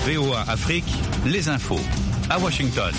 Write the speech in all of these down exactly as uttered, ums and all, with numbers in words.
V O A Afrique, les infos à Washington.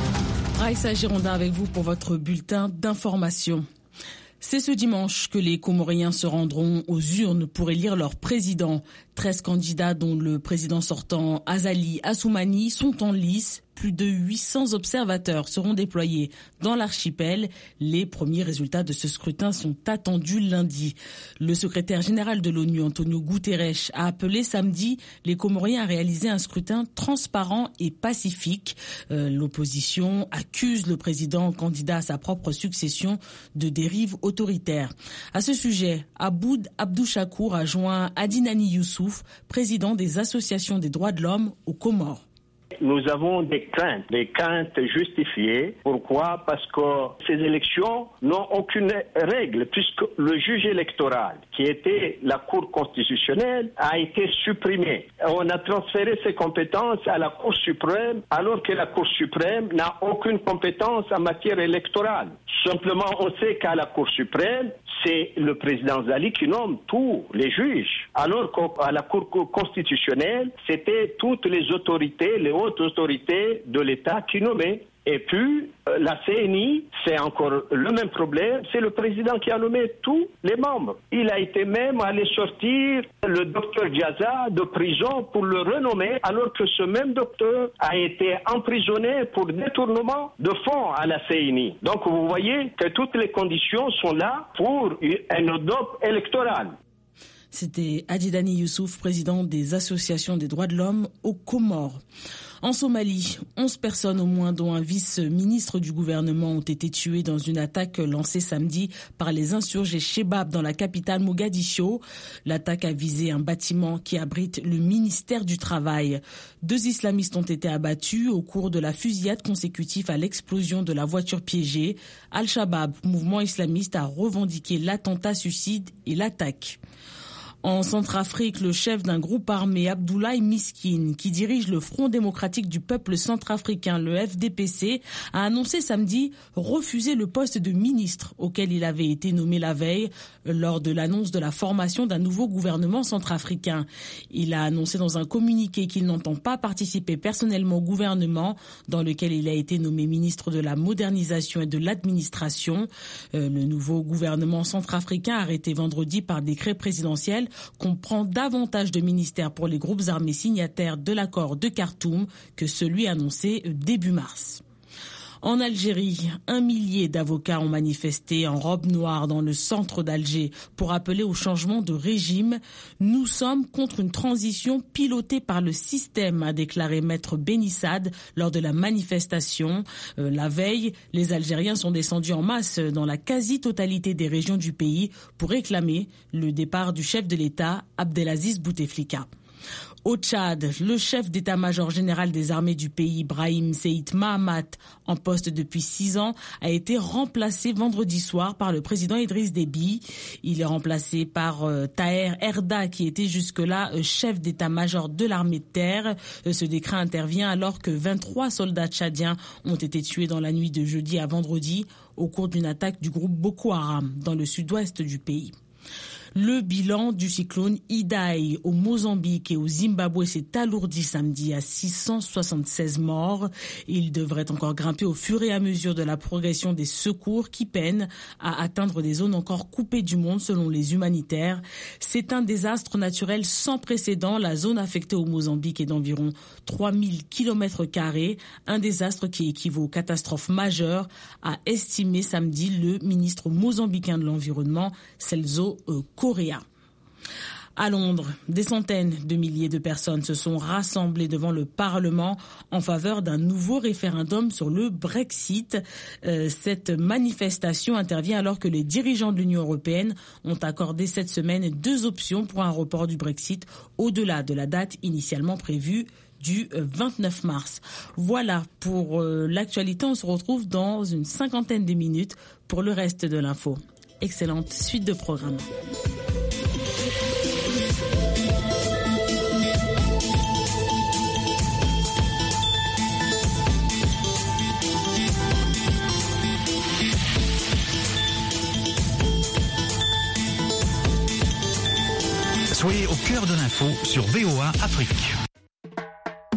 Raïssa Girondin avec vous pour votre bulletin d'information. C'est ce dimanche que les Comoriens se rendront aux urnes pour élire leur président. treize candidats dont le président sortant Azali Assoumani sont en lice. Plus de huit cents observateurs seront déployés dans l'archipel. Les premiers résultats de ce scrutin sont attendus lundi. Le secrétaire général de l'ONU, Antonio Guterres, a appelé samedi les Comoriens à réaliser un scrutin transparent et pacifique. Euh, l'opposition accuse le président candidat à sa propre succession de dérive autoritaire. À ce sujet, Aboud Abdouchakour a joint Adinani Youssouf, président des associations des droits de l'homme aux Comores. Nous avons des craintes, des craintes justifiées. Pourquoi ? Parce que ces élections n'ont aucune règle, puisque le juge électoral, qui était la Cour constitutionnelle, a été supprimé. On a transféré ses compétences à la Cour suprême, alors que la Cour suprême n'a aucune compétence en matière électorale. Simplement, on sait qu'à la Cour suprême, c'est le président Zali qui nomme tous les juges, alors qu'à la Cour constitutionnelle, c'était toutes les autorités, les hautes autorités de l'État qui nommaient. Et puis, la C N I, c'est encore le même problème, c'est le président qui a nommé tous les membres. Il a été même allé sortir le docteur Diaza de prison pour le renommer, alors que ce même docteur a été emprisonné pour détournement de fonds à la C N I. Donc vous voyez que toutes les conditions sont là pour un hold-up électoral. C'était Adinani Youssouf, président des associations des droits de l'homme aux Comores. En Somalie, onze personnes au moins, dont un vice-ministre du gouvernement, ont été tuées dans une attaque lancée samedi par les insurgés Chebab dans la capitale Mogadiscio. L'attaque a visé un bâtiment qui abrite le ministère du Travail. Deux islamistes ont été abattus au cours de la fusillade consécutive à l'explosion de la voiture piégée. Al-Shabaab, mouvement islamiste, a revendiqué l'attentat suicide et l'attaque. En Centrafrique, le chef d'un groupe armé, Abdoulaye Miskine, qui dirige le Front démocratique du peuple centrafricain, le F D P C, a annoncé samedi refuser le poste de ministre auquel il avait été nommé la veille lors de l'annonce de la formation d'un nouveau gouvernement centrafricain. Il a annoncé dans un communiqué qu'il n'entend pas participer personnellement au gouvernement dans lequel il a été nommé ministre de la modernisation et de l'administration. Euh, le nouveau gouvernement centrafricain, arrêté vendredi par décret présidentiel, comprend davantage de ministères pour les groupes armés signataires de l'accord de Khartoum que celui annoncé début mars. En Algérie, un millier d'avocats ont manifesté en robe noire dans le centre d'Alger pour appeler au changement de régime. Nous sommes contre une transition pilotée par le système, a déclaré Maître Benissade lors de la manifestation. Euh, la veille, les Algériens sont descendus en masse dans la quasi-totalité des régions du pays pour réclamer le départ du chef de l'État, Abdelaziz Bouteflika. Au Tchad, le chef d'état-major général des armées du pays, Brahim Seïd Mahamat, en poste depuis six ans, a été remplacé vendredi soir par le président Idriss Déby. Il est remplacé par euh, Taher Erda, qui était jusque-là euh, chef d'état-major de l'armée de terre. Euh, ce décret intervient alors que vingt-trois soldats tchadiens ont été tués dans la nuit de jeudi à vendredi au cours d'une attaque du groupe Boko Haram dans le sud-ouest du pays. Le bilan du cyclone Idai au Mozambique et au Zimbabwe s'est alourdi samedi à six cent soixante-seize morts. Il devrait encore grimper au fur et à mesure de la progression des secours qui peinent à atteindre des zones encore coupées du monde selon les humanitaires. C'est un désastre naturel sans précédent. La zone affectée au Mozambique est d'environ trois mille kilomètres carrés. Un désastre qui équivaut aux catastrophes majeures, a estimé samedi le ministre mozambicain de l'Environnement, Celso euh, Correa. À Londres, des centaines de milliers de personnes se sont rassemblées devant le Parlement en faveur d'un nouveau référendum sur le Brexit. Euh, cette manifestation intervient alors que les dirigeants de l'Union européenne ont accordé cette semaine deux options pour un report du Brexit au-delà de la date initialement prévue du vingt-neuf mars. Voilà pour euh, l'actualité. On se retrouve dans une cinquantaine de minutes pour le reste de l'info. Excellente suite de programmes. Soyez au cœur de l'info sur V O A Afrique.